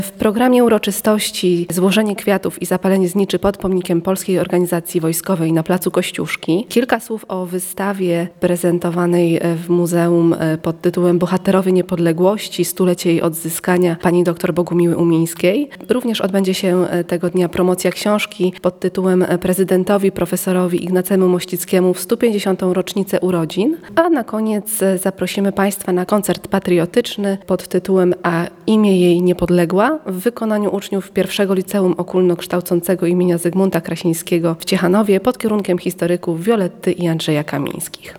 W programie uroczystości złożenie kwiatów i zapalenie zniczy pod pomnikiem Polskiej Organizacji Wojskowej na placu Kościuszki. Kilka słów o wystawie prezentowanej w muzeum pod tytułem Bohaterowie Niepodległości, stulecie jej odzyskania pani dr Bogumiły Umińskiej. Również odbędzie się tego dnia promocja książki pod tytułem Prezydentowi profesorowi Ignacemu Mościckiemu w 150. rocznicę urodzin. A na koniec zaprosimy Państwa na koncert patriotyczny pod tytułem A imię jej Niepodległa w wykonaniu uczniów pierwszego liceum ogólnokształcącego imienia Zygmunta Krasińskiego w Ciechanowie pod kierunkiem historyków Violetty i Andrzeja Kamińskich.